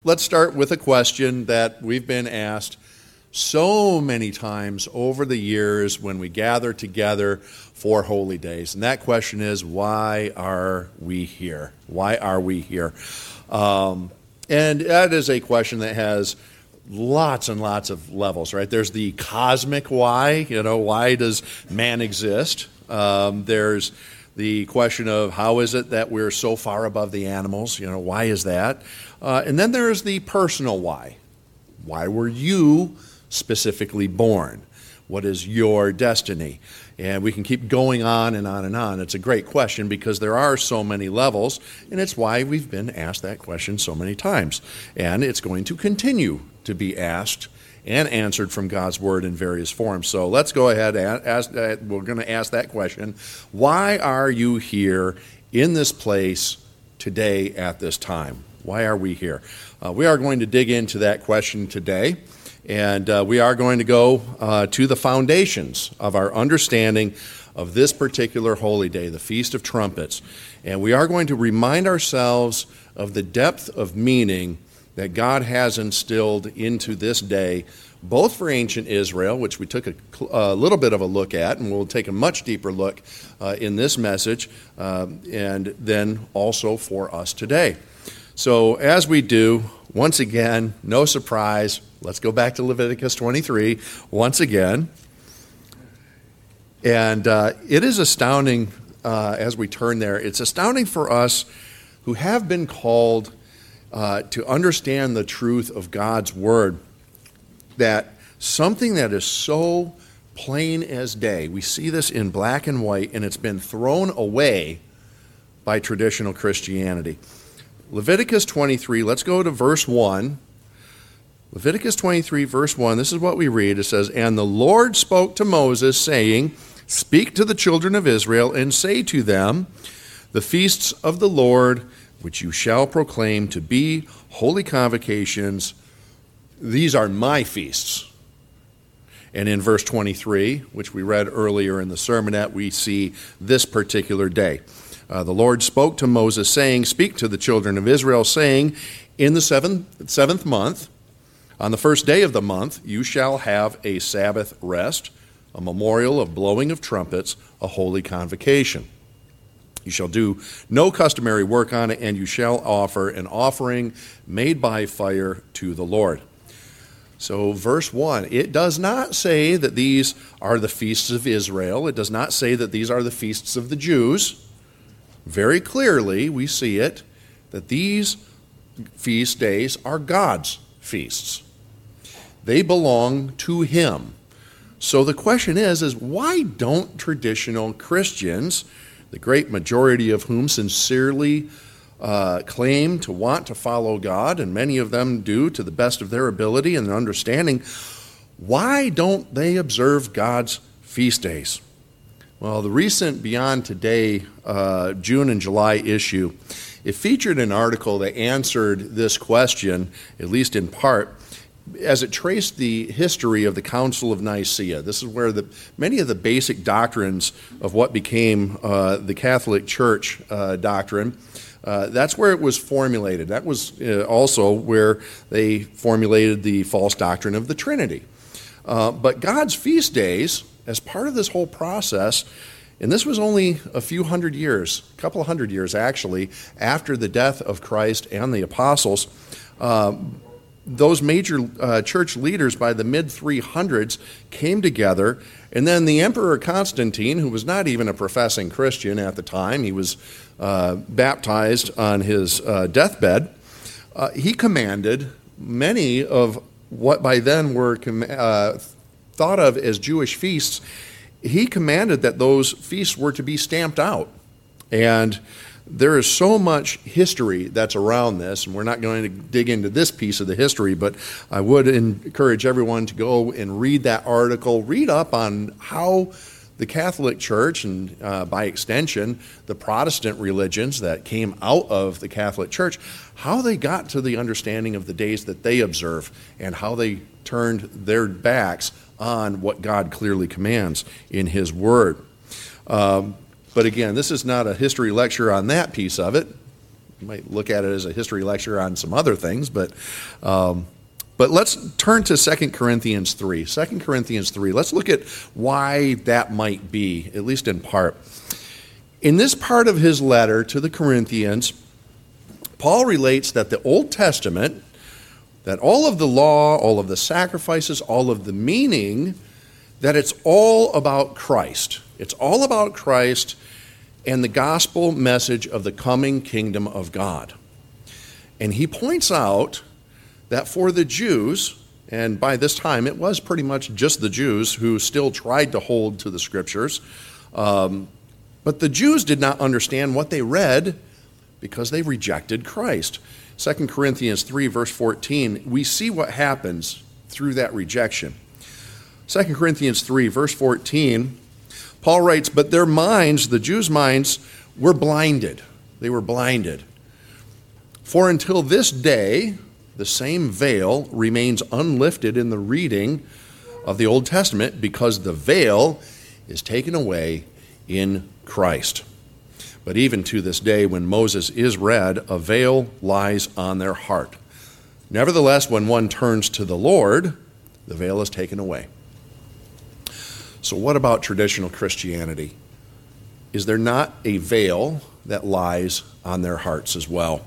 let's start with a question that we've been asked so many times over the years when we gather together for holy days. And that question is, why are we here? Why are we here? And that is a question that has lots and lots of levels, right? There's the cosmic why, why does man exist? There's the question of how is it that we're so far above the animals? Why is that? And then there's the personal why. Why were you specifically born? What is your destiny? And we can keep going on and on and on. It's a great question because there are so many levels, and it's why we've been asked that question so many times. And it's going to continue to be asked and answered from God's Word in various forms. So let's go ahead and ask. We're going to ask that question. Why are you here in this place today at this time? Why are we here? We are going to dig into that question today. And we are going to go to the foundations of our understanding of this particular holy day, the Feast of Trumpets. And we are going to remind ourselves of the depth of meaning that God has instilled into this day, both for ancient Israel, which we took a little bit of a look at, and we'll take a much deeper look in this message, and then also for us today. So as we do, once again, no surprise, let's go back to Leviticus 23 once again. And it is astounding as we turn there. It's astounding for us who have been called to understand the truth of God's Word, that something that is so plain as day, we see this in black and white, and it's been thrown away by traditional Christianity. Leviticus 23, let's go to verse 1. Leviticus 23, verse 1, this is what we read. It says, "And the Lord spoke to Moses, saying, Speak to the children of Israel, and say to them, The feasts of the Lord, which you shall proclaim to be holy convocations, these are my feasts." And in verse 23, which we read earlier in the sermonette, we see this particular day. The Lord spoke to Moses, saying, Speak to the children of Israel, saying, In the seventh month, on the first day of the month, you shall have a Sabbath rest, a memorial of blowing of trumpets, a holy convocation. You shall do no customary work on it, and you shall offer an offering made by fire to the Lord. So verse 1, it does not say that these are the feasts of Israel. It does not say that these are the feasts of the Jews. Very clearly, we see it, that these feast days are God's feasts. They belong to Him. So the question is why don't traditional Christians, the great majority of whom sincerely claim to want to follow God, and many of them do to the best of their ability and understanding, why don't they observe God's feast days? Well, the recent Beyond Today June and July issue, it featured an article that answered this question, at least in part, as it traced the history of the Council of Nicaea. This is where many of the basic doctrines of what became the Catholic Church doctrine, that's where it was formulated. That was also where they formulated the false doctrine of the Trinity. But God's feast days, as part of this whole process, and this was only a few hundred years, a couple of hundred years actually, after the death of Christ and the apostles, those major church leaders by the mid-300s came together, and then the Emperor Constantine, who was not even a professing Christian at the time, he was baptized on his deathbed, he commanded many of what by then were thought of as Jewish feasts. He commanded that those feasts were to be stamped out. And there is so much history that's around this, and we're not going to dig into this piece of the history, but I would encourage everyone to go and read that article, read up on how the Catholic Church, and by extension, the Protestant religions that came out of the Catholic Church, how they got to the understanding of the days that they observe, and how they turned their backs on what God clearly commands in His Word. But again, this is not a history lecture on that piece of it. You might look at it as a history lecture on some other things, but let's turn to 2 Corinthians 3. 2 Corinthians 3, let's look at why that might be, at least in part. In this part of his letter to the Corinthians, Paul relates that the Old Testament, that all of the law, all of the sacrifices, all of the meaning, that it's all about Christ. It's all about Christ and the gospel message of the coming kingdom of God. And he points out that for the Jews, and by this time it was pretty much just the Jews who still tried to hold to the scriptures, but the Jews did not understand what they read because they rejected Christ. 2 Corinthians 3, verse 14, we see what happens through that rejection. 2 Corinthians 3, verse 14, Paul writes, but their minds, the Jews' minds, were blinded. They were blinded. For until this day, the same veil remains unlifted in the reading of the Old Testament because the veil is taken away in Christ. But even to this day, when Moses is read, a veil lies on their heart. Nevertheless, when one turns to the Lord, the veil is taken away. So what about traditional Christianity? Is there not a veil that lies on their hearts as well?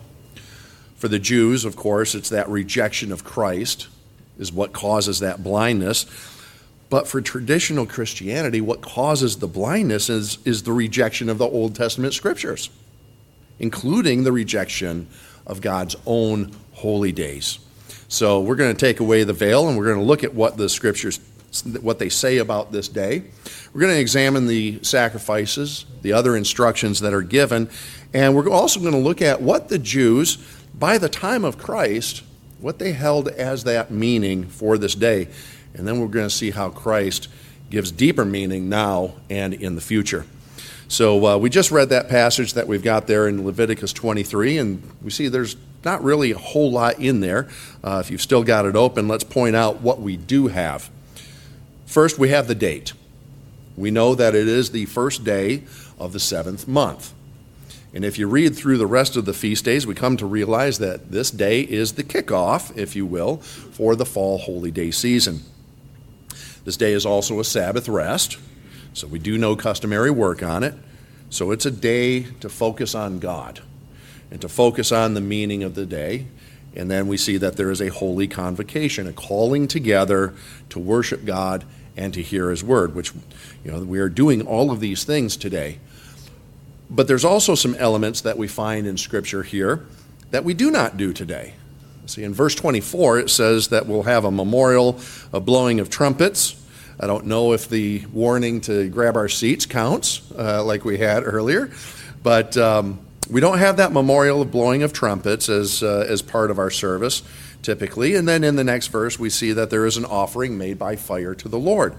For the Jews, of course, it's that rejection of Christ is what causes that blindness. But for traditional Christianity, what causes the blindness is the rejection of the Old Testament scriptures, including the rejection of God's own holy days. So we're going to take away the veil, and we're going to look at what the scriptures, what they say about this day. We're going to examine the sacrifices, the other instructions that are given, and we're also going to look at what the Jews, by the time of Christ, what they held as that meaning for this day. And then we're going to see how Christ gives deeper meaning now and in the future. So we just read that passage that we've got there in Leviticus 23, and we see there's not really a whole lot in there. If you've still got it open, let's point out what we do have. First, we have the date. We know that it is the first day of the 7th month. And if you read through the rest of the feast days, we come to realize that this day is the kickoff, if you will, for the fall holy day season. This day is also a Sabbath rest, so we do no customary work on it. So it's a day to focus on God and to focus on the meaning of the day. And then we see that there is a holy convocation, a calling together to worship God and to hear his word, which, we are doing all of these things today. But there's also some elements that we find in Scripture here that we do not do today. See, in verse 24, it says that we'll have a memorial, a blowing of trumpets. I don't know if the warning to grab our seats counts, like we had earlier, but we don't have that memorial of blowing of trumpets as part of our service, typically. And then in the next verse, we see that there is an offering made by fire to the Lord.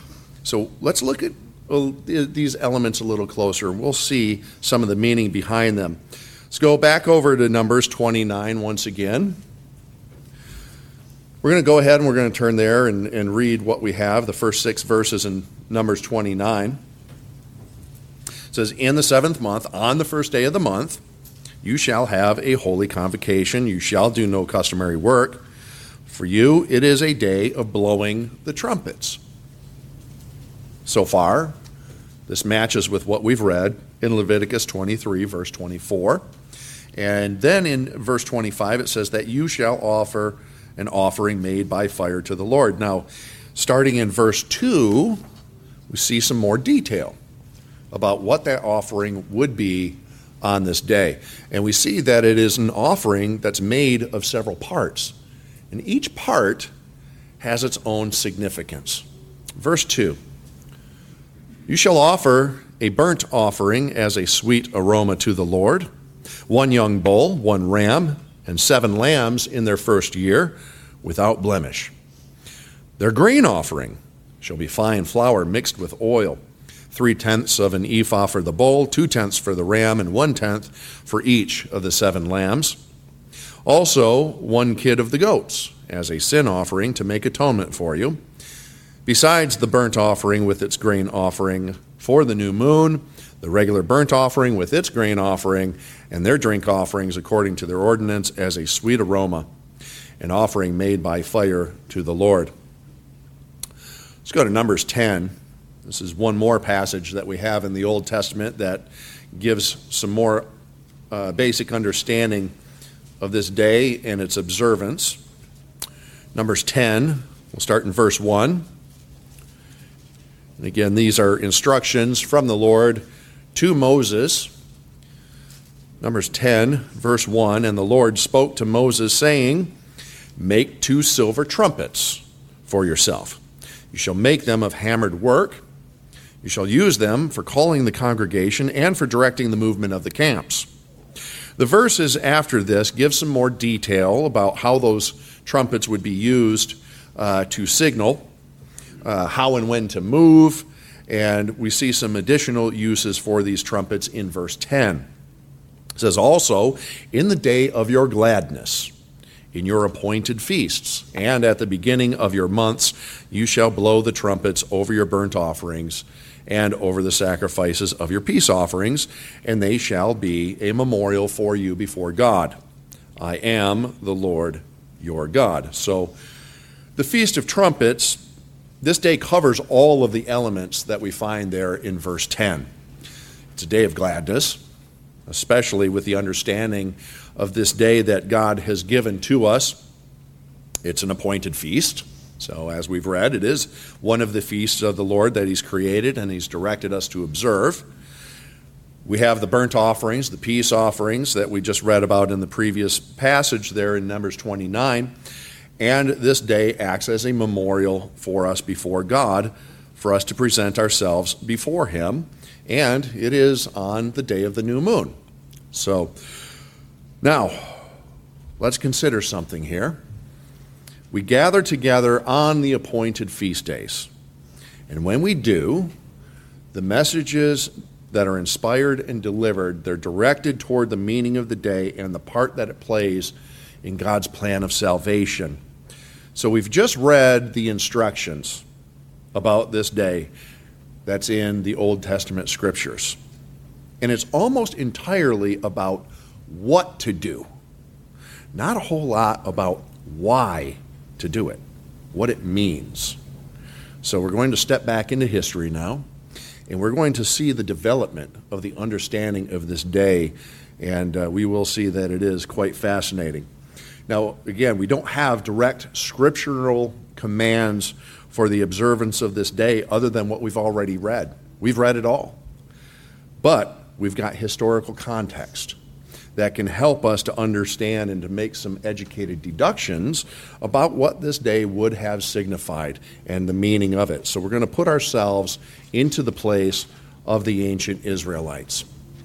So let's look at these elements a little closer. We'll see some of the meaning behind them. Let's go back over to Numbers 29 once again. We're going to go ahead and we're going to turn there and read what we have, the first 6 verses in Numbers 29. It says, in the 7th month, on the first day of the month, you shall have a holy convocation. You shall do no customary work. For you, it is a day of blowing the trumpets. So far, this matches with what we've read in Leviticus 23, verse 24. And then in verse 25, it says that you shall offer an offering made by fire to the Lord. Now, starting in verse 2, we see some more detail about what that offering would be on this day. And we see that it is an offering that's made of several parts. And each part has its own significance. Verse 2. You shall offer a burnt offering as a sweet aroma to the Lord, 1 young bull, 1 ram, and 7 lambs in their first year, without blemish. Their grain offering shall be fine flour mixed with oil, 3/10 of an ephah for the bull, 2/10 for the ram, and 1/10 for each of the 7 lambs. Also 1 kid of the goats, as a sin offering to make atonement for you. Besides the burnt offering with its grain offering for the new moon, the regular burnt offering with its grain offering, and their drink offerings according to their ordinance as a sweet aroma, an offering made by fire to the Lord. Let's go to Numbers 10. This is one more passage that we have in the Old Testament that gives some more basic understanding of this day and its observance. Numbers 10, we'll start in verse 1. And again, these are instructions from the Lord to Moses. Numbers 10, verse 1, and the Lord spoke to Moses, saying, make 2 silver trumpets for yourself. You shall make them of hammered work. You shall use them for calling the congregation and for directing the movement of the camps. The verses after this give some more detail about how those trumpets would be used to signal, how and when to move, and we see some additional uses for these trumpets in verse 10. It says, also, in the day of your gladness, in your appointed feasts, and at the beginning of your months, you shall blow the trumpets over your burnt offerings and over the sacrifices of your peace offerings, and they shall be a memorial for you before God. I am the Lord your God. So the Feast of Trumpets, this day covers all of the elements that we find there in verse 10. It's a day of gladness, especially with the understanding of this day that God has given to us. It's an appointed feast. So as we've read, it is one of the feasts of the Lord that he's created and he's directed us to observe. We have the burnt offerings, the peace offerings that we just read about in the previous passage there in Numbers 29. And this day acts as a memorial for us before God, for us to present ourselves before him. And it is on the day of the new moon. So now, let's consider something here. We gather together on the appointed feast days. And when we do, the messages that are inspired and delivered, they're directed toward the meaning of the day and the part that it plays in God's plan of salvation. So we've just read the instructions about this day that's in the Old Testament scriptures. And it's almost entirely about what to do. Not a whole lot about why to do it, what it means. So we're going to step back into history now, and we're going to see the development of the understanding of this day, and we will see that it is quite fascinating. Now, again, we don't have direct scriptural commands for the observance of this day other than what we've already read. We've read it all. But we've got historical context that can help us to understand and to make some educated deductions about what this day would have signified and the meaning of it. So we're going to put ourselves into the place of the ancient Israelites.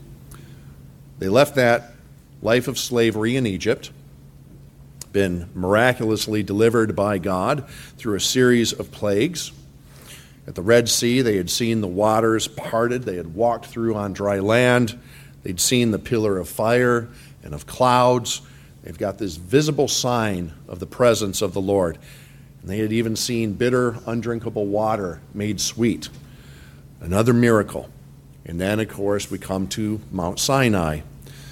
They left that life of slavery in Egypt, been miraculously delivered by God through a series of plagues. At the Red Sea, they had seen the waters parted. They had walked through on dry land. They'd seen the pillar of fire and of clouds. They've got this visible sign of the presence of the Lord. And they had even seen bitter, undrinkable water made sweet. Another miracle. And then, of course, we come to Mount Sinai.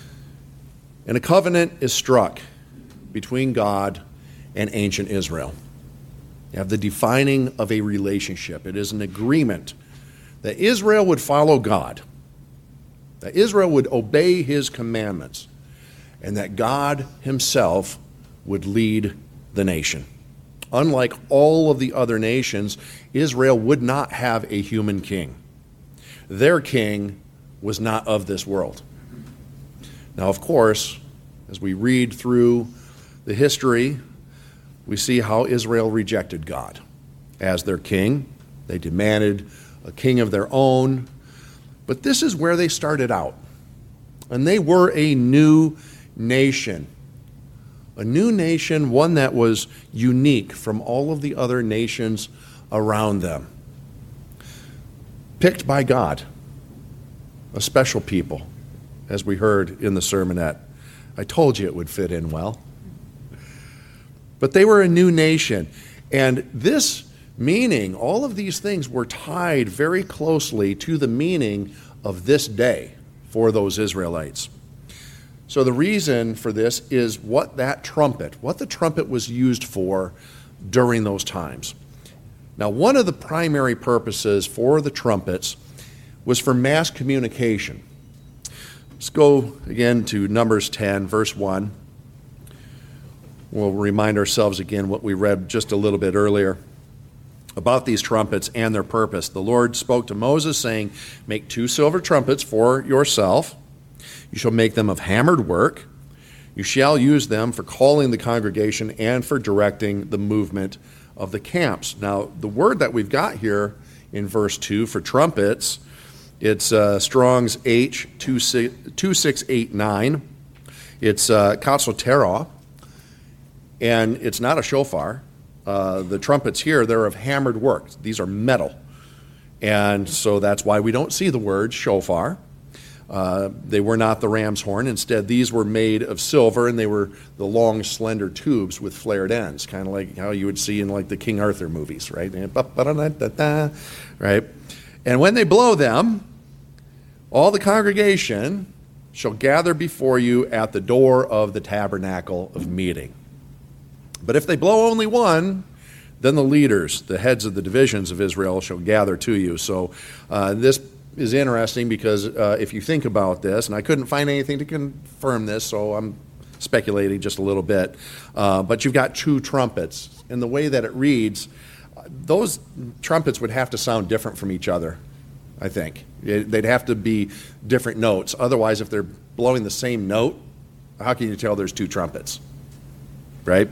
And a covenant is struck between God and ancient Israel. You have the defining of a relationship. It is an agreement that Israel would follow God, that Israel would obey his commandments, and that God himself would lead the nation. Unlike all of the other nations, Israel would not have a human king. Their king was not of this world. Now, of course, as we read through the history, we see how Israel rejected God as their king. They demanded a king of their own. But this is where they started out. And they were a new nation. A new nation, one that was unique from all of the other nations around them. Picked by God. A special people, as we heard in the sermonette. I told you it would fit in well. But they were a new nation. And this meaning, all of these things were tied very closely to the meaning of this day for those Israelites. So the reason for this is what the trumpet was used for during those times. Now, one of the primary purposes for the trumpets was for mass communication. Let's go again to Numbers 10, verse 1. We'll remind ourselves again what we read just a little bit earlier about these trumpets and their purpose. The Lord spoke to Moses, saying, "Make 2 silver trumpets for yourself. You shall make them of hammered work. You shall use them for calling the congregation and for directing the movement of the camps." Now, the word that we've got here in verse 2 for trumpets, it's Strong's H2689. It's katsotera, and it's not a shofar. The trumpets here, they're of hammered work. These are metal. And so that's why we don't see the word shofar. They were not the ram's horn. Instead, these were made of silver, and they were the long, slender tubes with flared ends, kind of like how you would see in like the King Arthur movies, right? Right? And when they blow them, all the congregation shall gather before you at the door of the tabernacle of meeting. But if they blow only one, then the leaders, the heads of the divisions of Israel, shall gather to you. So this is interesting because if you think about this, and I couldn't find anything to confirm this, so I'm speculating just a little bit, but you've got 2 trumpets. And the way that it reads, those trumpets would have to sound different from each other, I think. They'd have to be different notes. Otherwise, if they're blowing the same note, how can you tell there's 2 trumpets? Right?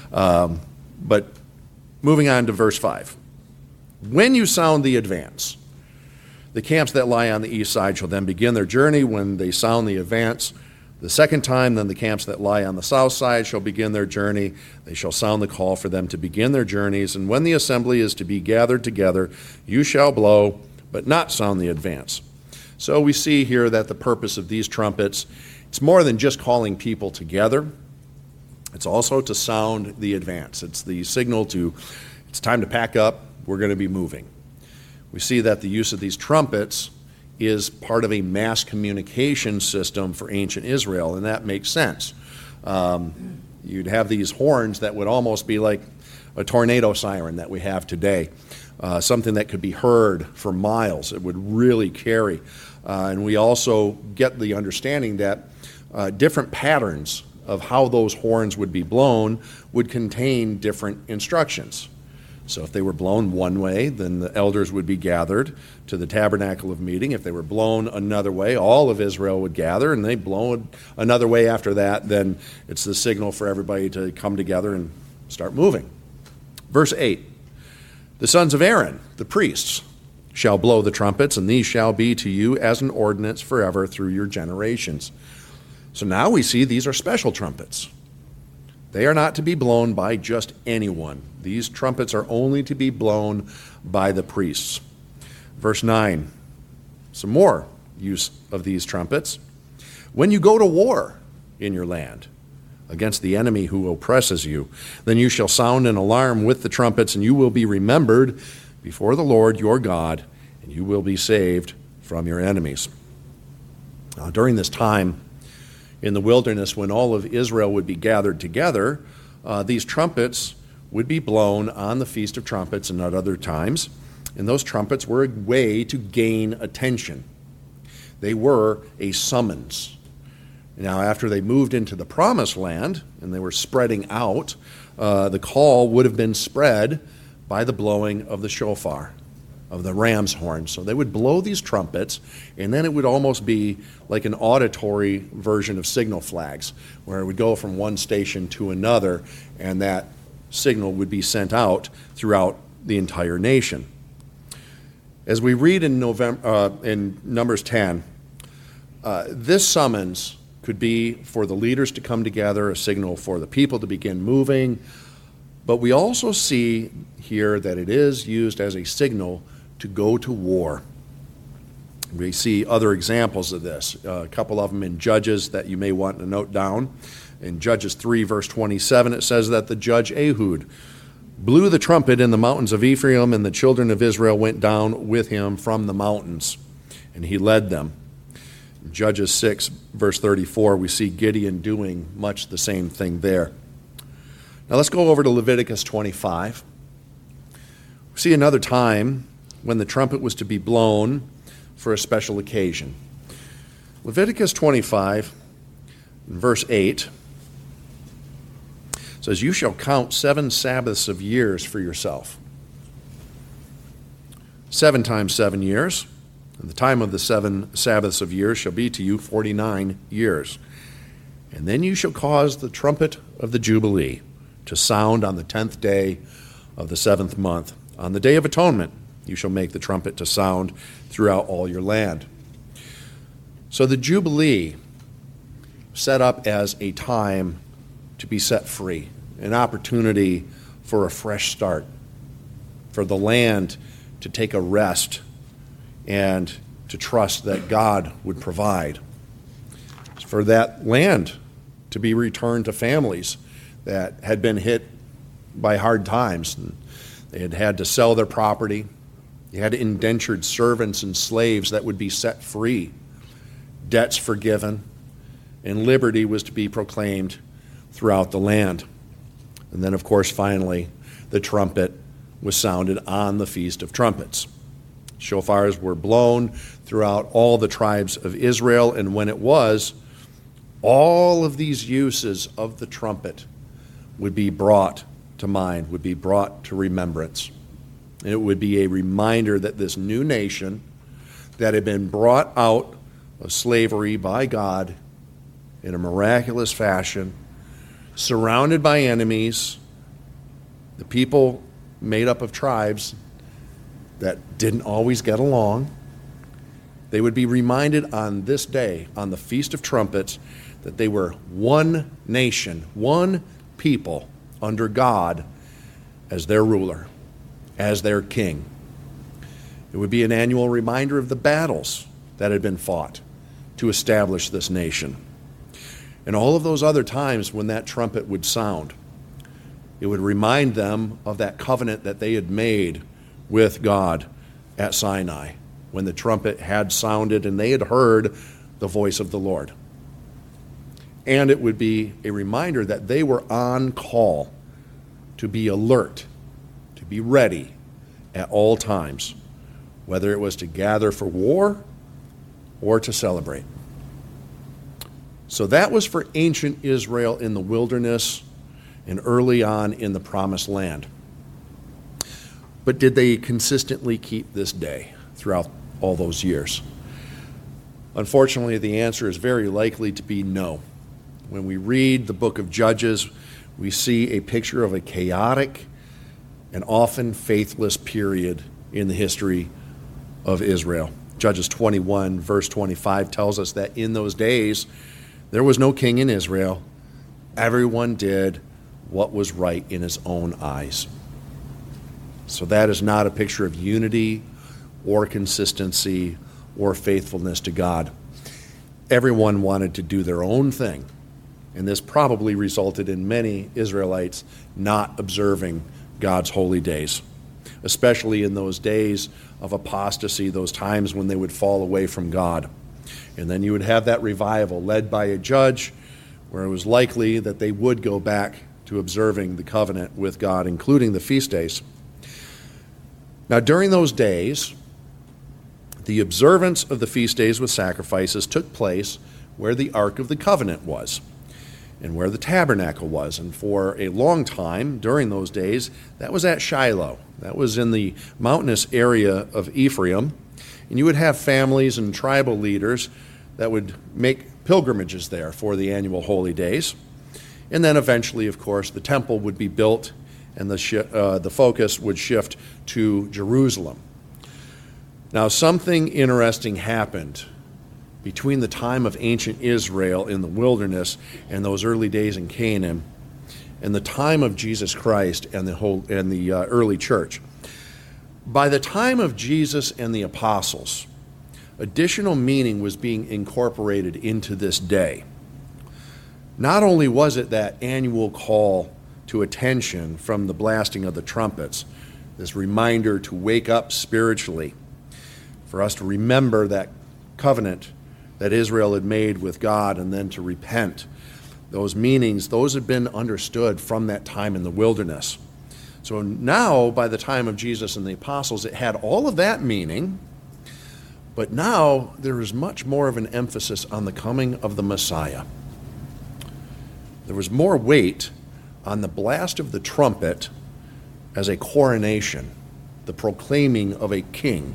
But moving on to verse 5. When you sound the advance, the camps that lie on the east side shall then begin their journey when they sound the advance. The second time, then the camps that lie on the south side shall begin their journey. They shall sound the call for them to begin their journeys. And when the assembly is to be gathered together, you shall blow, but not sound the advance. So we see here that the purpose of these trumpets, it's more than just calling people together. It's also to sound the advance. It's the signal to, it's time to pack up, we're going to be moving. We see that the use of these trumpets is part of a mass communication system for ancient Israel, and that makes sense. You'd have these horns that would almost be like a tornado siren that we have today, something that could be heard for miles. It would really carry. And we also get the understanding that different patterns of how those horns would be blown would contain different instructions. So if they were blown one way, then the elders would be gathered to the tabernacle of meeting. If they were blown another way, all of Israel would gather, and they blow another way after that, then it's the signal for everybody to come together and start moving. Verse 8, the sons of Aaron, the priests, shall blow the trumpets, and these shall be to you as an ordinance forever through your generations. So now we see these are special trumpets. They are not to be blown by just anyone. These trumpets are only to be blown by the priests. Verse 9, some more use of these trumpets. When you go to war in your land against the enemy who oppresses you, then you shall sound an alarm with the trumpets, and you will be remembered before the Lord your God, and you will be saved from your enemies. Now, during this time, in the wilderness, when all of Israel would be gathered together, these trumpets would be blown on the Feast of Trumpets and at other times. And those trumpets were a way to gain attention. They were a summons. Now, after they moved into the Promised Land and they were spreading out, the call would have been spread by the blowing of the shofar, of the ram's horn. So they would blow these trumpets, and then it would almost be like an auditory version of signal flags, where it would go from one station to another, and that signal would be sent out throughout the entire nation. As we read in Numbers 10, this summons could be for the leaders to come together, a signal for the people to begin moving, but we also see here that it is used as a signal to go to war. We see other examples of this, a couple of them in Judges that you may want to note down. In Judges 3, verse 27, it says that the judge Ehud blew the trumpet in the mountains of Ephraim, and the children of Israel went down with him from the mountains. and he led them. In Judges 6, verse 34, we see Gideon doing much the same thing there. Now let's go over to Leviticus 25. We see another time when the trumpet was to be blown for a special occasion. Leviticus 25, verse 8, says, "You shall count 7 Sabbaths of years for yourself. 7 times 7 years, and the time of the 7 Sabbaths of years shall be to you 49 years. And then you shall cause the trumpet of the Jubilee to sound on the 10th day of the 7th month. On the Day of Atonement you shall make the trumpet to sound throughout all your land." So the Jubilee set up as a time to be set free, an opportunity for a fresh start, for the land to take a rest and to trust that God would provide, for that land to be returned to families that had been hit by hard times. They had had to sell their property. They had indentured servants and slaves that would be set free, debts forgiven, and liberty was to be proclaimed throughout the land. And then, of course, finally, the trumpet was sounded on the Feast of Trumpets. Shofars were blown throughout all the tribes of Israel, and when it was, all of these uses of the trumpet would be brought to mind, would be brought to remembrance. And it would be a reminder that this new nation that had been brought out of slavery by God in a miraculous fashion, surrounded by enemies, the people made up of tribes that didn't always get along, they would be reminded on this day, on the Feast of Trumpets, that they were one nation, one people under God as their ruler, as their king. It would be an annual reminder of the battles that had been fought to establish this nation. And all of those other times when that trumpet would sound, it would remind them of that covenant that they had made with God at Sinai, when the trumpet had sounded and they had heard the voice of the Lord. And it would be a reminder that they were on call to be alert, to be ready at all times, whether it was to gather for war or to celebrate. So that was for ancient Israel in the wilderness and early on in the Promised Land. But did they consistently keep this day throughout all those years? Unfortunately, the answer is very likely to be no. When we read the book of Judges, we see a picture of a chaotic and often faithless period in the history of Israel. Judges 21, verse 25 tells us that in those days, there was no king in Israel. Everyone did what was right in his own eyes. So that is not a picture of unity or consistency or faithfulness to God. Everyone wanted to do their own thing, and this probably resulted in many Israelites not observing God's holy days, especially in those days of apostasy, those times when they would fall away from God. And then you would have that revival led by a judge where it was likely that they would go back to observing the covenant with God, including the feast days. Now, during those days, the observance of the feast days with sacrifices took place where the Ark of the Covenant was and where the tabernacle was. And for a long time during those days, that was at Shiloh. That was in the mountainous area of Ephraim. And you would have families and tribal leaders that would make pilgrimages there for the annual holy days. And then eventually, of course, the temple would be built and the focus would shift to Jerusalem. Now, something interesting happened between the time of ancient Israel in the wilderness and those early days in Canaan and the time of Jesus Christ and the early church. By the time of Jesus and the apostles, additional meaning was being incorporated into this day. Not only was it that annual call to attention from the blasting of the trumpets, this reminder to wake up spiritually, for us to remember that covenant that Israel had made with God and then to repent. Those meanings, those had been understood from that time in the wilderness. So now, by the time of Jesus and the apostles, it had all of that meaning, but now there is much more of an emphasis on the coming of the Messiah. There was more weight on the blast of the trumpet as a coronation, the proclaiming of a king,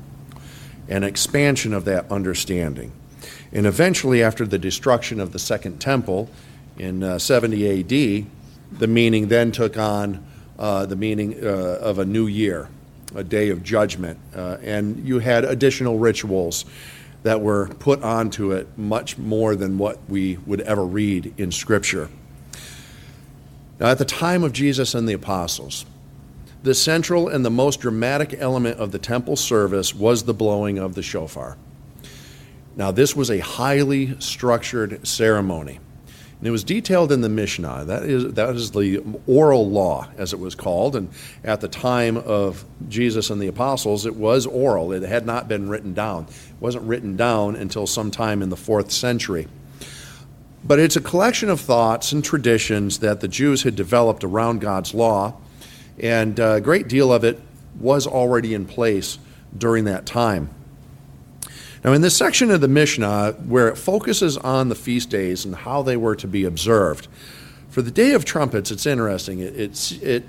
an expansion of that understanding. And eventually, after the destruction of the Second Temple in 70 A.D., the meaning then took on the meaning of a new year, a day of judgment. And you had additional rituals that were put onto it, much more than what we would ever read in Scripture. Now, at the time of Jesus and the apostles, the central and the most dramatic element of the temple service was the blowing of the shofar. Now, this was a highly structured ceremony, and it was detailed in the Mishnah. That is the oral law, as it was called, and at the time of Jesus and the apostles, it was oral. It had not been written down. It wasn't written down until sometime in the 4th century. But it's a collection of thoughts and traditions that the Jews had developed around God's law, and a great deal of it was already in place during that time. Now, in this section of the Mishnah, where it focuses on the feast days and how they were to be observed, for the Day of Trumpets, it's interesting. It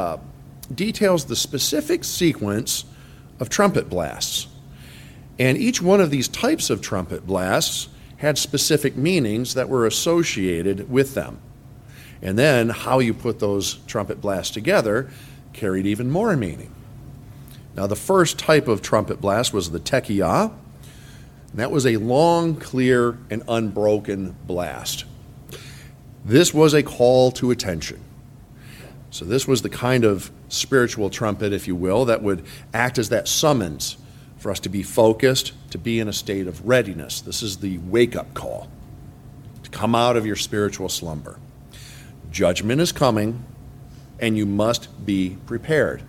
details the specific sequence of trumpet blasts. And each one of these types of trumpet blasts had specific meanings that were associated with them. And then how you put those trumpet blasts together carried even more meaning. Now, the first type of trumpet blast was the tekiyah. And that was a long, clear, and unbroken blast. This was a call to attention. So this was the kind of spiritual trumpet, if you will, that would act as that summons for us to be focused, to be in a state of readiness. This is the wake-up call, to come out of your spiritual slumber. Judgment is coming, and you must be prepared.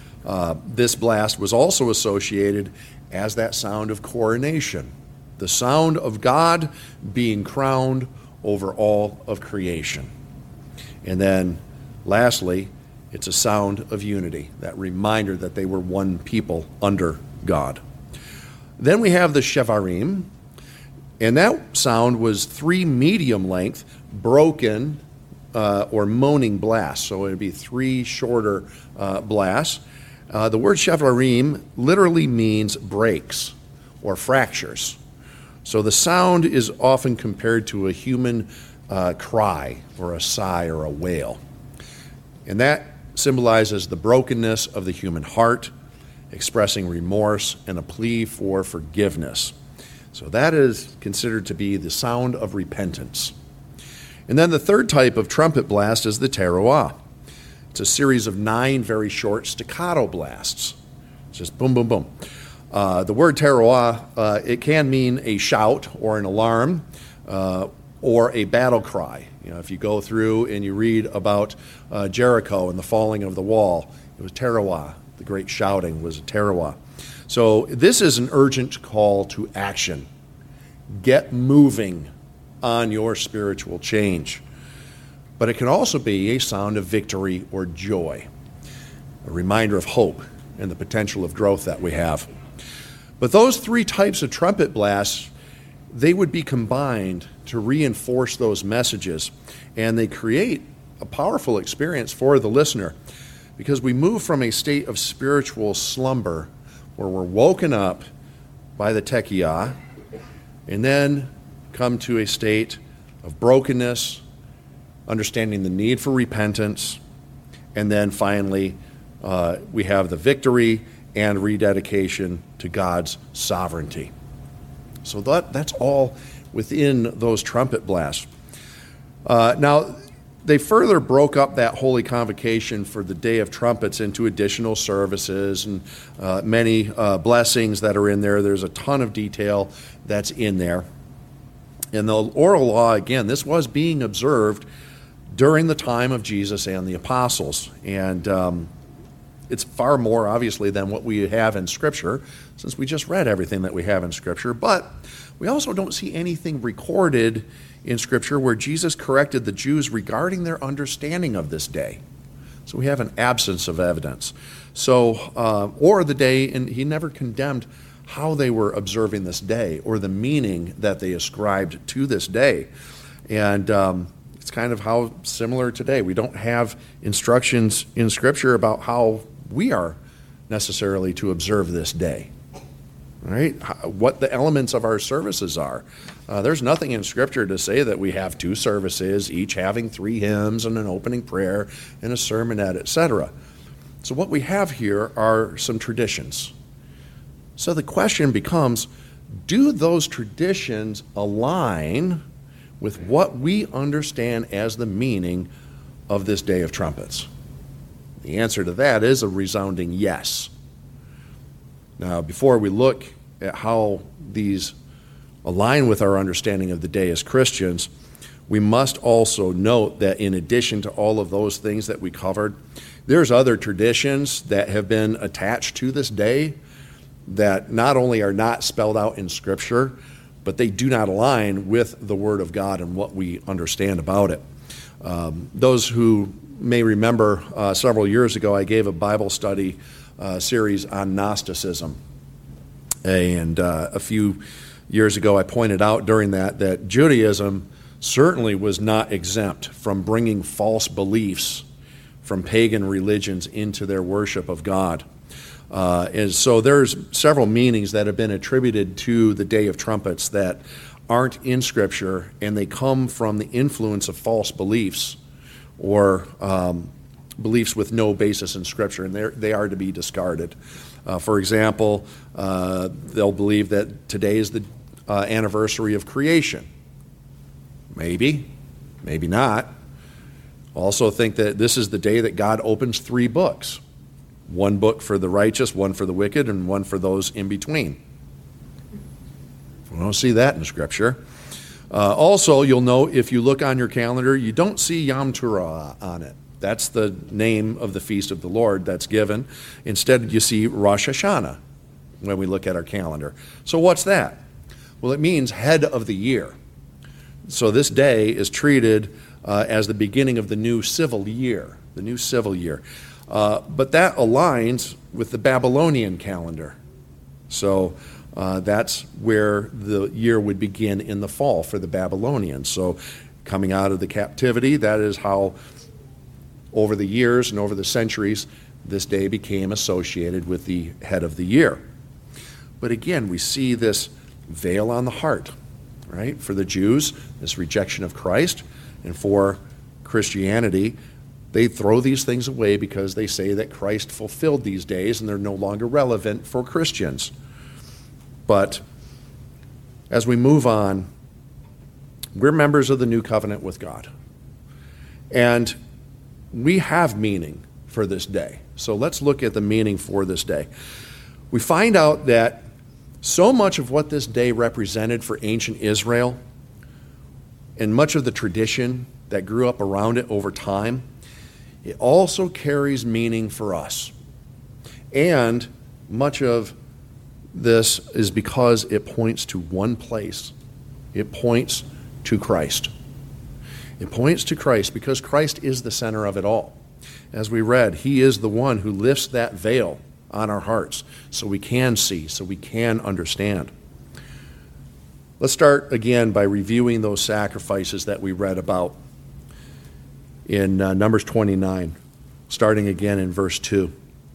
This blast was also associated as that sound of coronation, the sound of God being crowned over all of creation. And then, lastly, it's a sound of unity, that reminder that they were one people under God. Then we have the shevarim, and that sound was 3 medium-length, broken or moaning blasts. So it would be 3 shorter blasts. The word shevarim literally means breaks or fractures. So the sound is often compared to a human cry or a sigh or a wail. And that symbolizes the brokenness of the human heart, expressing remorse and a plea for forgiveness. So that is considered to be the sound of repentance. And then the third type of trumpet blast is the teruah. It's a series of 9 very short staccato blasts. It's just boom, boom, boom. The word teruah, it can mean a shout or an alarm or a battle cry. You know, if you go through and you read about Jericho and the falling of the wall, it was teruah. The great shouting was a teruah. So this is an urgent call to action. Get moving on your spiritual change. But it can also be a sound of victory or joy, a reminder of hope and the potential of growth that we have. But those 3 types of trumpet blasts, they would be combined to reinforce those messages, and they create a powerful experience for the listener, because we move from a state of spiritual slumber where we're woken up by the tekiyah, and then come to a state of brokenness, understanding the need for repentance, and then finally we have the victory and rededication to God's sovereignty. So that's all within those trumpet blasts. Now, they further broke up that holy convocation for the Day of Trumpets into additional services and many blessings that are in there. There's a ton of detail that's in there. And the oral law, again, this was being observed during the time of Jesus and the apostles. And It's far more, obviously, than what we have in Scripture, since we just read everything that we have in Scripture. But we also don't see anything recorded in Scripture where Jesus corrected the Jews regarding their understanding of this day. So we have an absence of evidence. Or the day, and he never condemned how they were observing this day or the meaning that they ascribed to this day. And it's kind of how similar today. We don't have instructions in Scripture about how we are necessarily to observe this day, right? What the elements of our services are. There's nothing in Scripture to say that we have 2 services, each having 3 hymns and an opening prayer and a sermonette, etc. So what we have here are some traditions. So the question becomes, do those traditions align with what we understand as the meaning of this Day of Trumpets? The answer to that is a resounding yes. Now, before we look at how these align with our understanding of the day as Christians, we must also note that in addition to all of those things that we covered, there's other traditions that have been attached to this day that not only are not spelled out in Scripture, but they do not align with the Word of God and what we understand about it. Those who may remember several years ago, I gave a Bible study series on Gnosticism. And a few years ago, I pointed out during that Judaism certainly was not exempt from bringing false beliefs from pagan religions into their worship of God. And so there's several meanings that have been attributed to the Day of Trumpets that aren't in Scripture, and they come from the influence of false beliefs or beliefs with no basis in Scripture, and they are to be discarded. For example, they'll believe that today is the anniversary of creation. Maybe not. Also think that this is the day that God opens 3 books. 1 book for the righteous, 1 for the wicked, and 1 for those in between. We don't see that in Scripture. Also, you'll note if you look on your calendar, you don't see Yom Teruah on it. That's the name of the feast of the Lord that's given. Instead, you see Rosh Hashanah when we look at our calendar. So what's that? Well, it means head of the year. So this day is treated as the beginning of the new civil year, but that aligns with the Babylonian calendar. So that's where the year would begin in the fall for the Babylonians. So coming out of the captivity, that is how over the years and over the centuries, this day became associated with the head of the year. But again, we see this veil on the heart, right? For the Jews, this rejection of Christ, and for Christianity, they throw these things away because they say that Christ fulfilled these days and they're no longer relevant for Christians. But as we move on, we're members of the new covenant with God. And we have meaning for this day. So let's look at the meaning for this day. We find out that so much of what this day represented for ancient Israel and much of the tradition that grew up around it over time, it also carries meaning for us. And much of this is because it points to one place. It points to Christ. It points to Christ because Christ is the center of it all. As we read, He is the one who lifts that veil on our hearts so we can see, so we can understand. Let's start again by reviewing those sacrifices that we read about in Numbers 29, starting again in verse 2.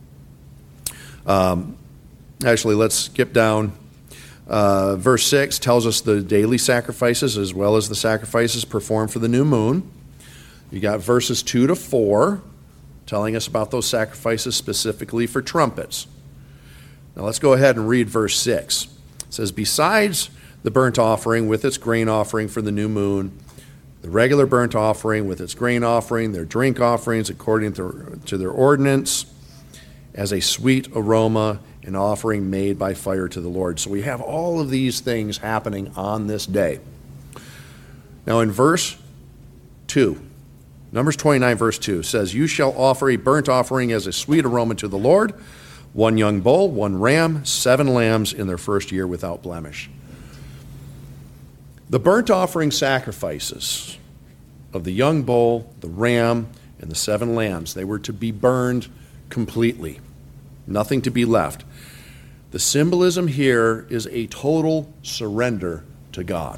Actually, let's skip down. Verse 6 tells us the daily sacrifices as well as the sacrifices performed for the new moon. You got verses 2 to 4 telling us about those sacrifices specifically for trumpets. Now let's go ahead and read verse 6. It says, "Besides the burnt offering with its grain offering for the new moon, the regular burnt offering with its grain offering, their drink offerings according to their ordinance, as a sweet aroma, an offering made by fire to the Lord." So we have all of these things happening on this day. Now in verse 2, Numbers 29, verse 2 says, "You shall offer a burnt offering as a sweet aroma to the Lord, 1 young bull, 1 ram, 7 lambs in their first year without blemish." The burnt offering sacrifices of the young bull, the ram, and the 7 lambs, they were to be burned completely, nothing to be left. The symbolism here is a total surrender to God.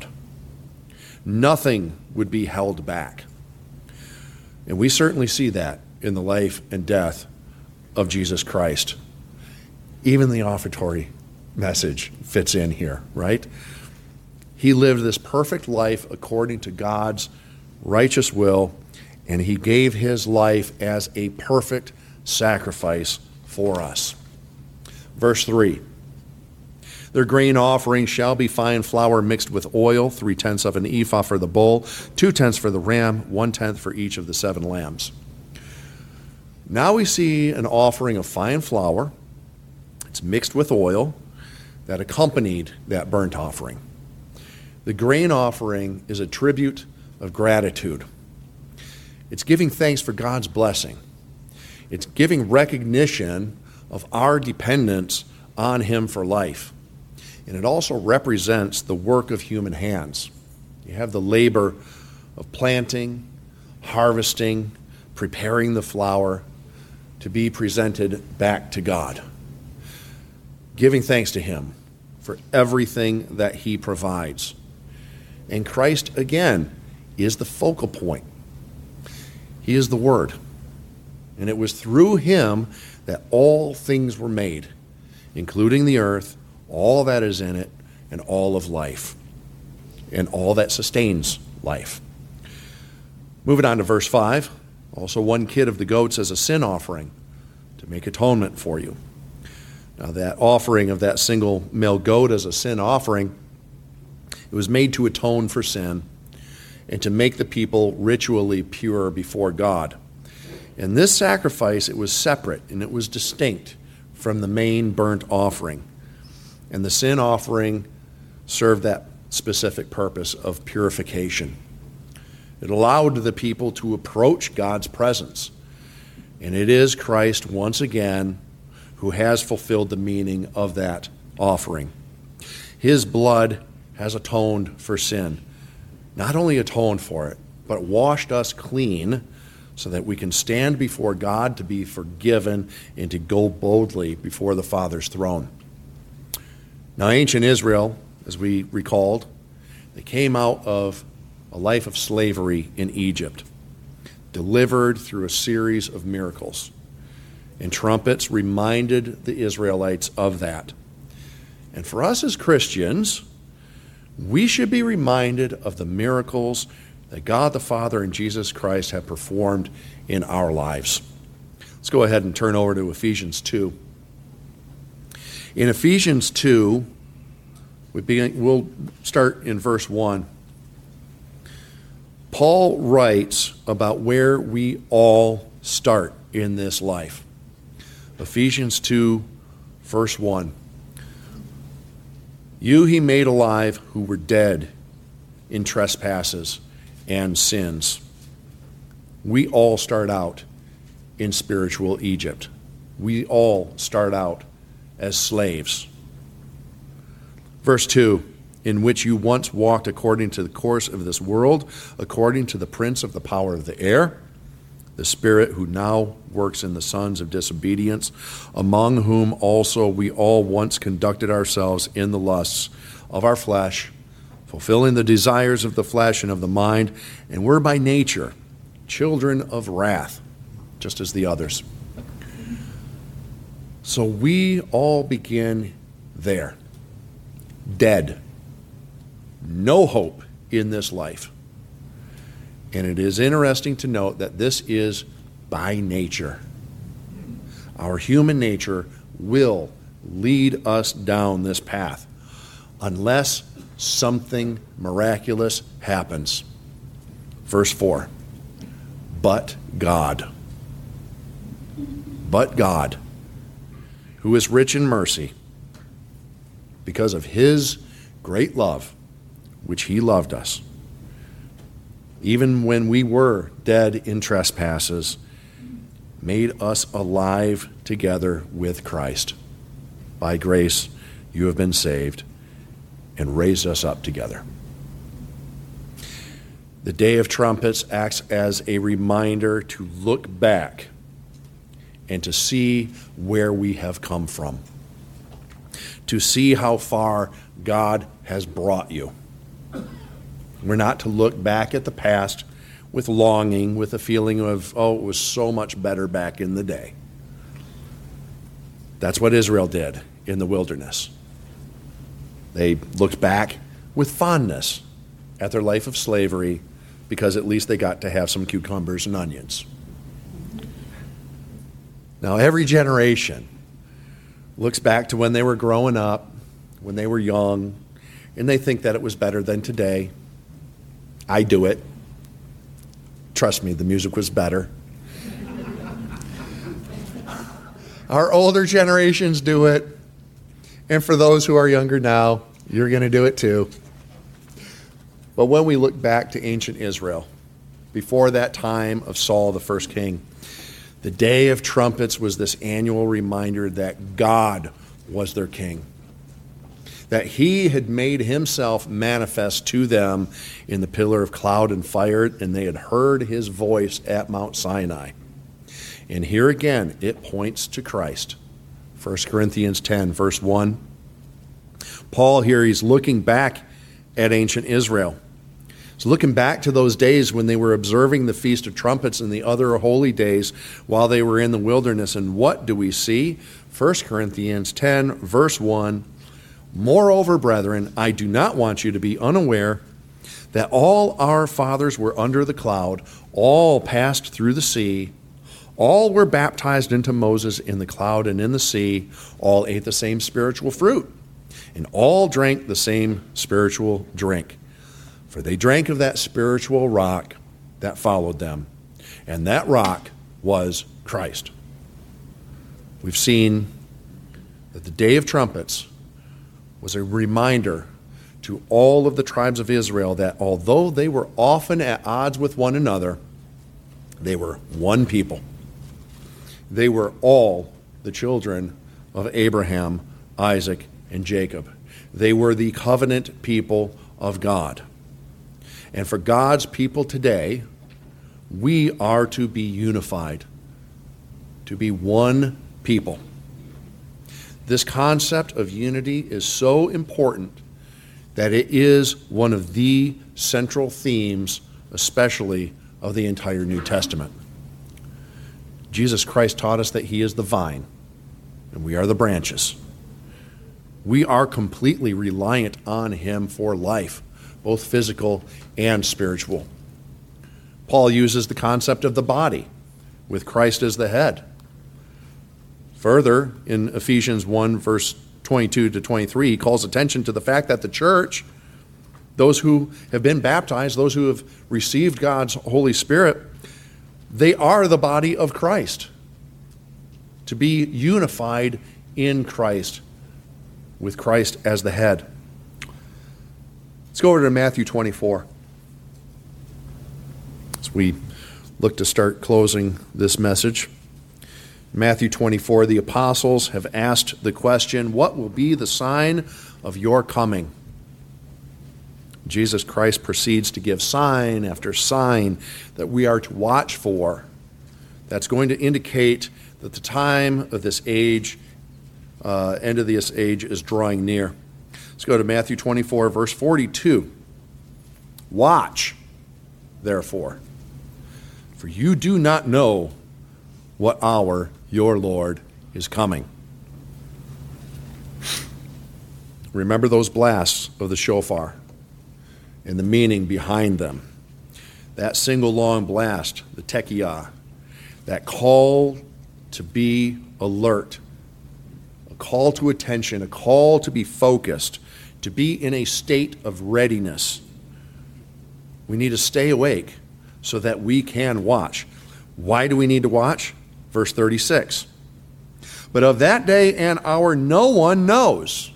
Nothing would be held back. And we certainly see that in the life and death of Jesus Christ. Even the offertory message fits in here, right? He lived this perfect life according to God's righteous will, and he gave his life as a perfect sacrifice for us. Verse 3, "Their grain offering shall be fine flour mixed with oil, 3/10 of an ephah for the bull, 2/10 for the ram, 1/10 for each of the 7 lambs." Now we see an offering of fine flour. It's mixed with oil that accompanied that burnt offering. The grain offering is a tribute of gratitude. It's giving thanks for God's blessing. It's giving recognition of our dependence on him for life. And it also represents the work of human hands. You have the labor of planting, harvesting, preparing the flour to be presented back to God. Giving thanks to him for everything that he provides. And Christ, again, is the focal point. He is the Word. And it was through him that all things were made, including the earth, all that is in it, and all of life, and all that sustains life. Moving on to verse 5, "Also 1 kid of the goats as a sin offering to make atonement for you." Now that offering of that single male goat as a sin offering, it was made to atone for sin and to make the people ritually pure before God. And this sacrifice, it was separate and it was distinct from the main burnt offering. And the sin offering served that specific purpose of purification. It allowed the people to approach God's presence. And it is Christ, once again, who has fulfilled the meaning of that offering. His blood has atoned for sin. Not only atoned for it, but washed us clean so that we can stand before God to be forgiven and to go boldly before the Father's throne. Now, ancient Israel, as we recalled, they came out of a life of slavery in Egypt, delivered through a series of miracles. And trumpets reminded the Israelites of that. And for us as Christians, we should be reminded of the miracles that God the Father and Jesus Christ have performed in our lives. Let's go ahead and turn over to Ephesians 2. In Ephesians 2, we'll start in verse 1. Paul writes about where we all start in this life. Ephesians 2, verse 1. "You he made alive who were dead in trespasses and sins." We all start out in spiritual Egypt. We all start out as slaves. Verse 2, "In which you once walked according to the course of this world, according to the prince of the power of the air, the spirit who now works in the sons of disobedience, among whom also we all once conducted ourselves in the lusts of our flesh, fulfilling the desires of the flesh and of the mind, and were by nature children of wrath, just as the others." So we all begin there, dead, no hope in this life. And it is interesting to note that this is by nature. Our human nature will lead us down this path unless something miraculous happens. Verse 4, "But God, who is rich in mercy, because of his great love, which he loved us, even when we were dead in trespasses, made us alive together with Christ. By grace you have been saved, and raised us up together. The Day of Trumpets acts as a reminder to look back and to see where we have come from, to see how far God has brought you. We're not to look back at the past with longing, with a feeling of, oh, it was so much better back in the day. That's what Israel did in the wilderness. They looked back with fondness at their life of slavery because at least they got to have some cucumbers and onions. Now, every generation looks back to when they were growing up, when they were young, and they think that it was better than today. I do it. Trust me, the music was better. Our older generations do it. And for those who are younger now, you're going to do it too. But when we look back to ancient Israel, before that time of Saul, the first king, the Day of Trumpets was this annual reminder that God was their king, that he had made himself manifest to them in the pillar of cloud and fire, and they had heard his voice at Mount Sinai. And here again, it points to Christ. 1 Corinthians 10, verse 1. Paul here, he's looking back at ancient Israel. He's looking back to those days when they were observing the Feast of Trumpets and the other holy days while they were in the wilderness. And what do we see? 1 Corinthians 10, verse 1. Moreover, brethren, I do not want you to be unaware that all our fathers were under the cloud, all passed through the sea, all were baptized into Moses in the cloud and in the sea, all ate the same spiritual fruit, and all drank the same spiritual drink. For they drank of that spiritual rock that followed them, and that rock was Christ. We've seen that the Day of Trumpets was a reminder to all of the tribes of Israel that although they were often at odds with one another, they were one people. They were all the children of Abraham, Isaac, and Jacob. They were the covenant people of God. And for God's people today, we are to be unified, to be one people. This concept of unity is so important that it is one of the central themes, especially of the entire New Testament. Jesus Christ taught us that he is the vine, and we are the branches. We are completely reliant on him for life, both physical and spiritual. Paul uses the concept of the body, with Christ as the head. Further, in Ephesians 1, verse 22 to 23, he calls attention to the fact that the church, those who have been baptized, those who have received God's Holy Spirit, they are the body of Christ, to be unified in Christ, with Christ as the head. Let's go over to Matthew 24. As we look to start closing this message. Matthew 24, the apostles have asked the question, what will be the sign of your coming? Jesus Christ proceeds to give sign after sign that we are to watch for. That's going to indicate that the time of this age, end of this age, is drawing near. Let's go to Matthew 24, verse 42. Watch, therefore, for you do not know what hour your Lord is coming. Remember those blasts of the shofar and the meaning behind them. That single long blast, the tekiah, that call to be alert, a call to attention, a call to be focused, to be in a state of readiness. We need to stay awake so that we can watch. Why do we need to watch? Verse 36. But of that day and hour no one knows,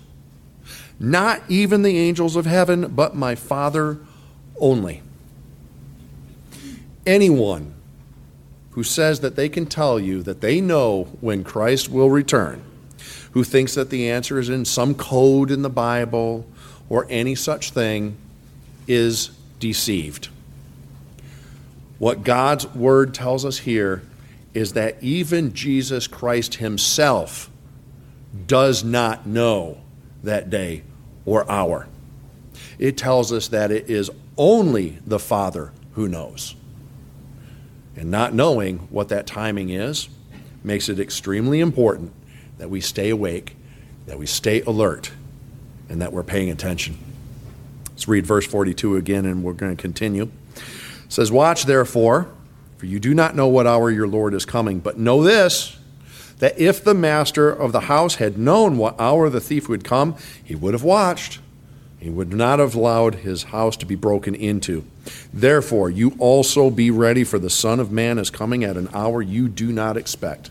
not even the angels of heaven, but my Father only. Anyone who says that they can tell you that they know when Christ will return, who thinks that the answer is in some code in the Bible or any such thing, is deceived. What God's word tells us here is that even Jesus Christ himself does not know that day or hour. It tells us that it is only the Father who knows. And not knowing what that timing is makes it extremely important that we stay awake, that we stay alert, and that we're paying attention. Let's read verse 42 again, and we're going to continue. It says, "Watch therefore, for you do not know what hour your Lord is coming. But know this, that if the master of the house had known what hour the thief would come, he would have watched. He would not have allowed his house to be broken into. Therefore, you also be ready, for the Son of Man is coming at an hour you do not expect."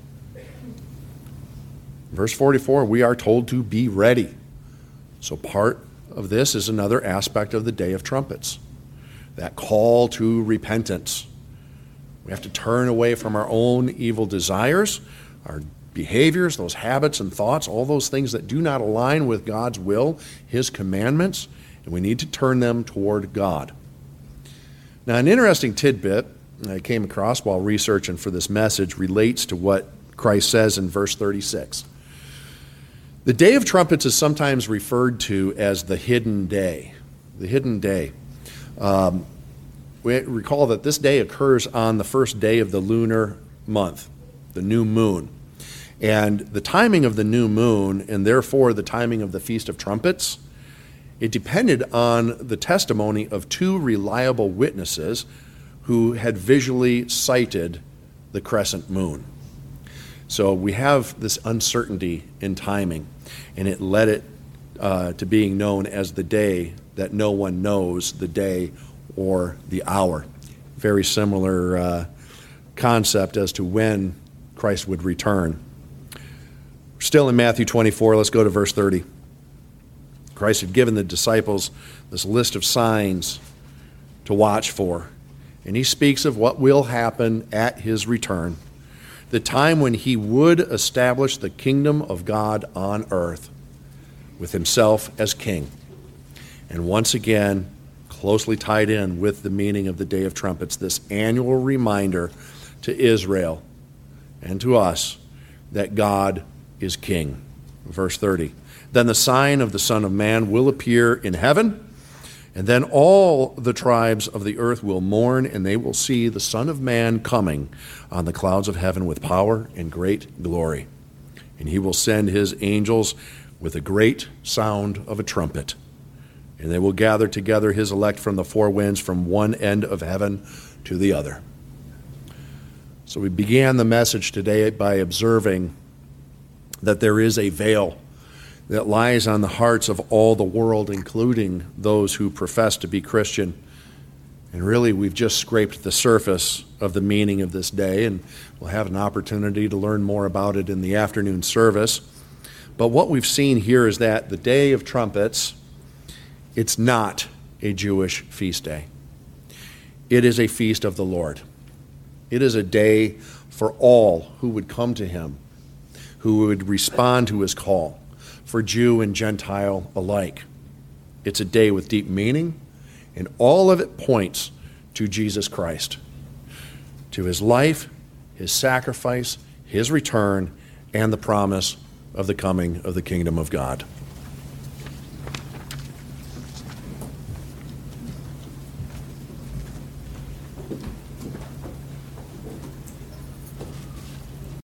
Verse 44, we are told to be ready. So part of this is another aspect of the Day of Trumpets, that call to repentance. We have to turn away from our own evil desires, our behaviors, those habits and thoughts, all those things that do not align with God's will, his commandments, and we need to turn them toward God. Now, an interesting tidbit I came across while researching for this message relates to what Christ says in verse 36. The Day of Trumpets is sometimes referred to as the hidden day. The hidden day. We recall that this day occurs on the first day of the lunar month, the new moon. And the timing of the new moon, and therefore the timing of the Feast of Trumpets, it depended on the testimony of two reliable witnesses who had visually sighted the crescent moon. So we have this uncertainty in timing, and it led it to being known as the day that no one knows the day or the hour. Very similar concept as to when Christ would return. Still in Matthew 24, let's go to verse 30. Christ had given the disciples this list of signs to watch for, and he speaks of what will happen at his return, the time when he would establish the kingdom of God on earth with himself as king. And once again, closely tied in with the meaning of the Day of Trumpets, this annual reminder to Israel and to us that God is king. Verse 30. "Then the sign of the Son of Man will appear in heaven, and then all the tribes of the earth will mourn, and they will see the Son of Man coming on the clouds of heaven with power and great glory. And he will send his angels with a great sound of a trumpet, and they will gather together his elect from the four winds, from one end of heaven to the other." So we began the message today by observing that there is a veil that lies on the hearts of all the world, including those who profess to be Christian. And really, we've just scraped the surface of the meaning of this day, and we'll have an opportunity to learn more about it in the afternoon service. But what we've seen here is that the Day of Trumpets, it's not a Jewish feast day. It is a feast of the Lord. It is a day for all who would come to him, who would respond to his call, for Jew and Gentile alike. It's a day with deep meaning, and all of it points to Jesus Christ, to his life, his sacrifice, his return, and the promise of the coming of the kingdom of God.